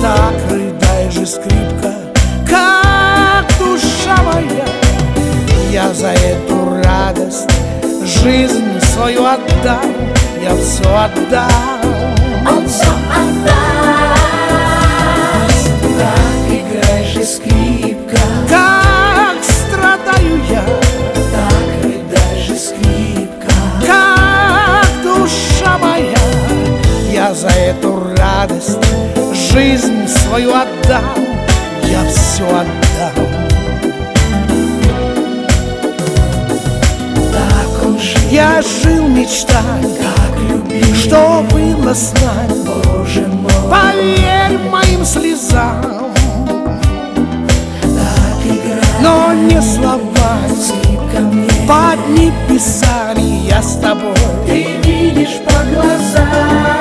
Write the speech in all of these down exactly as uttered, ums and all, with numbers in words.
Так рыдай же, скрипка, как душа моя. Я за эту радость жизнь свою отдам, я все отдам. Он все отдаст. Так играй же, скрипка, Как страдаю я, так рыдай же, скрипка, как душа моя. Я за эту радость жизнь свою отдам, я все отдам. так он жил, Я жил мечтая, так любил, что было с нами. Боже мой, Поверь моим слезам, так играй, но не словами, скрипка мне, под небесами я с тобой. ты видишь по глазам.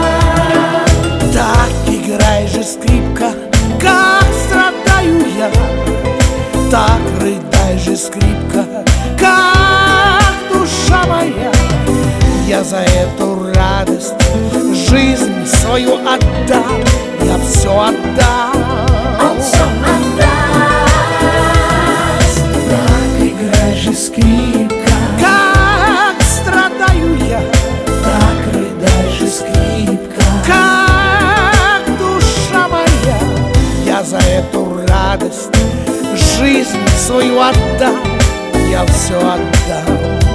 Так играй же, скрипка, как страдаю я. Так рыдай же, скрипка, как душа моя. Я за эту радость жизнь свою отдам, я все отдам. Он все отдаст. Так играй же, скрипка, Как страдаю я, так рыдай же, скрипка, как душа моя. Я за эту радость жизнь свою отдам, я все отдам.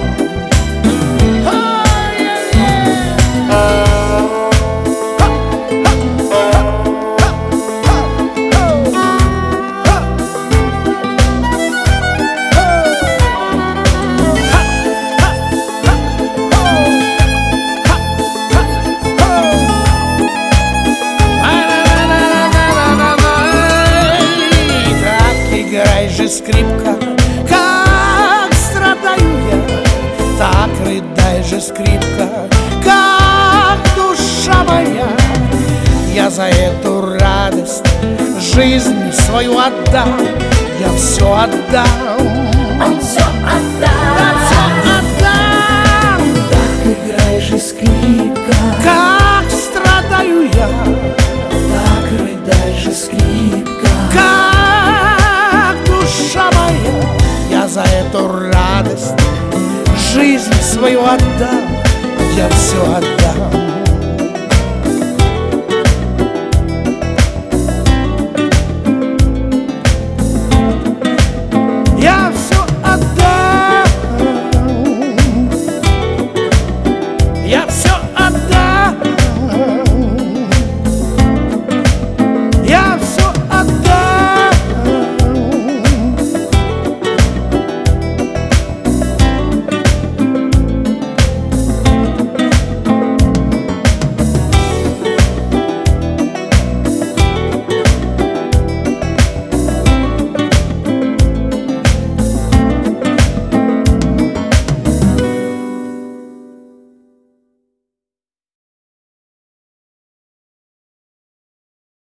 Играй же, скрипка, как страдаю я. Так рыдай же, скрипка, как душа моя. Я за эту радость жизнь свою отдам, я все отдам. он все отдаст. Отдам. Так играй же, скрипка, Как страдаю я, так рыдай же, скрипка, как душа моя. Я за эту радость жизнь свою отдам, я все отдам.